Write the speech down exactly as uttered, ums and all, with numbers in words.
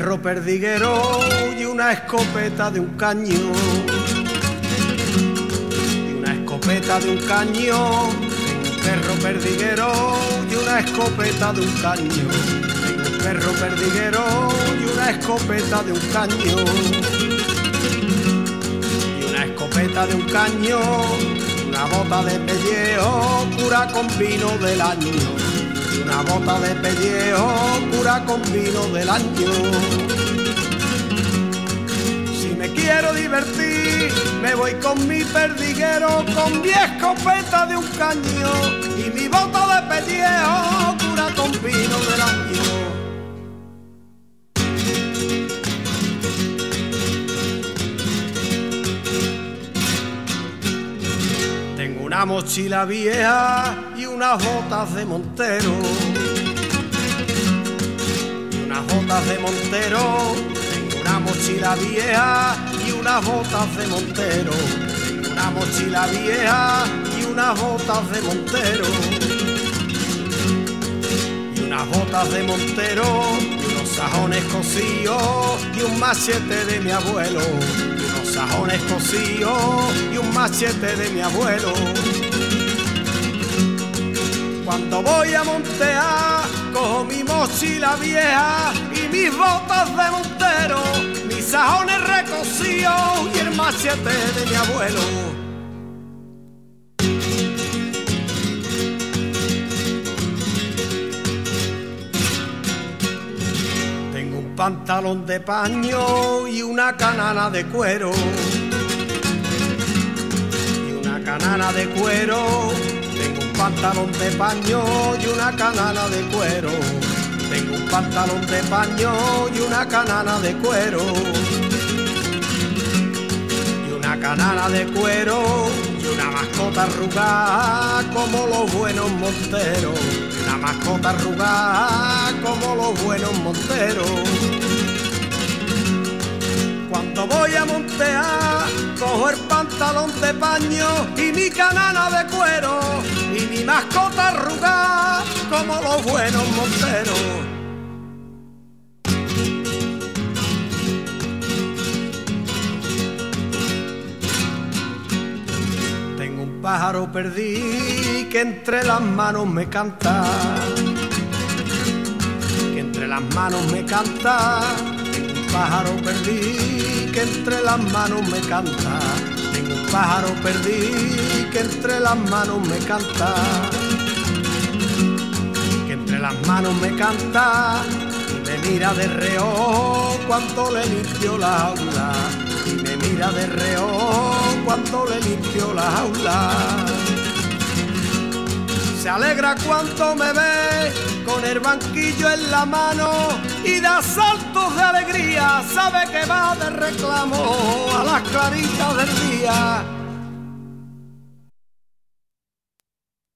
perro perdiguero y una escopeta de un cañón. Y una escopeta de un cañón. Tengo un perro perdiguero y una escopeta de un cañón. Tengo un perro perdiguero y una escopeta de un cañón. Y una escopeta de un cañón. Una bota de pellejo cura con vino del año. Y una bota de pellejo cura con vino del año. Si me quiero divertir, me voy con mi perdiguero, con mi escopeta de un caño y mi bota de pellejo cura con vino del año. Una mochila vieja y unas botas de montero. Y unas botas de montero. Tengo una mochila vieja y unas botas de montero. Tengo una mochila vieja y unas botas de montero. Y unas botas de montero y unos sajones cosidos y un machete de mi abuelo. Sajones cosidos y un machete de mi abuelo. Cuando voy a montear, cojo mi mochila vieja y mis botas de montero, mis sajones recocidos y el machete de mi abuelo. Pantalón de paño y una canana de cuero. Y una canana de cuero. Tengo un pantalón de paño y una canana de cuero. Tengo un pantalón de paño y una canana de cuero. Y una canana de cuero y una mascota arrugada como los buenos monteros. Una mascota arrugada como los buenos monteros. Cuando voy a montear, cojo el pantalón de paño y mi canana de cuero y mi mascota arrugada como los buenos monteros. Tengo un pájaro perdido que entre las manos me canta, que entre las manos me canta. Tengo un pájaro perdido que entre las manos me canta. Tengo un pájaro perdido que entre las manos me canta. Que entre las manos me canta y me mira de reojo cuando le limpio la jaula. Y me mira de reojo cuando le limpio la jaula. Se alegra cuando me ve con el banquillo en la mano y da saltos de alegría, sabe que va de reclamo a las claritas del día.